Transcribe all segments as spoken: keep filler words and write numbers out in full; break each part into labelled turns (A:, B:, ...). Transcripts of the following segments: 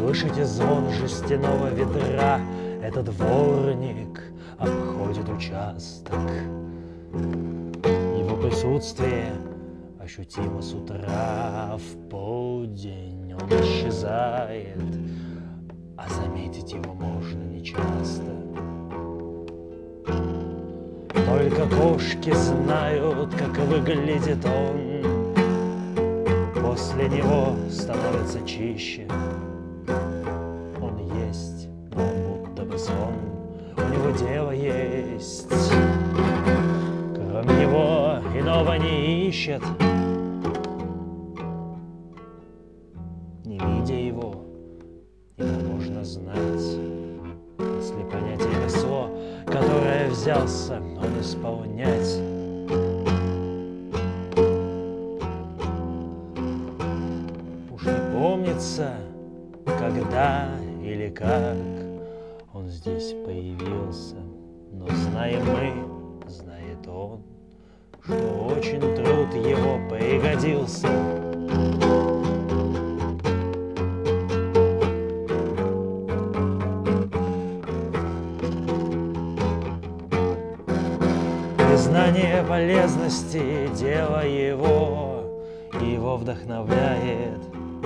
A: Слышите звон жестяного ведра? Это дворник обходит участок. Его присутствие ощутимо с утра. В полдень он исчезает, а заметить его можно нечасто. Только кошки знают, как выглядит он. После него становится чище. Он есть, но он будто бы сон. У него дело есть, кроме него иного не ищет. Не видя его, его можно знать, если понятие ремесло, которое взялся он исполнять. Уж не помнится, когда или как он здесь появился, но знаем мы, знает он, что очень труд его пригодился. Знание полезности — дело его, и его вдохновляет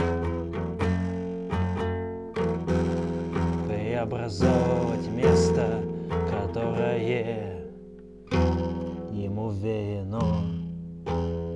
A: преобразовывать место, которое ему верено.